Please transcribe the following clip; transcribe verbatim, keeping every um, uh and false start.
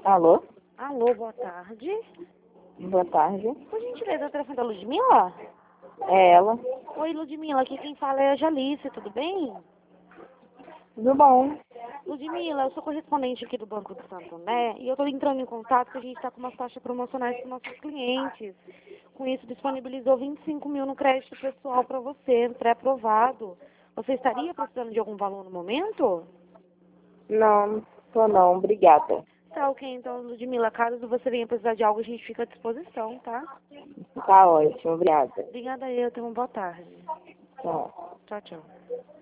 Alô? Alô, boa tarde. Boa tarde. Por gentileza, o telefone da Ludmila? É ela. Oi, Ludmila, aqui quem fala é a Jalice, tudo bem? Tudo bom? Ludmila, eu sou correspondente aqui do Banco do Santander e eu estou entrando em contato porque a gente está com umas taxas promocionais para nossos clientes. Com isso, disponibilizou vinte e cinco mil no crédito pessoal para você, pré-aprovado. Você estaria precisando de algum valor no momento? Não, tô não. Obrigada. Tá ok, então, Ludmila, caso você venha precisar de algo, a gente fica à disposição, tá? Tá ótimo. Obrigada. Obrigada eu, tenha uma boa tarde. Tchau. Tchau, tchau.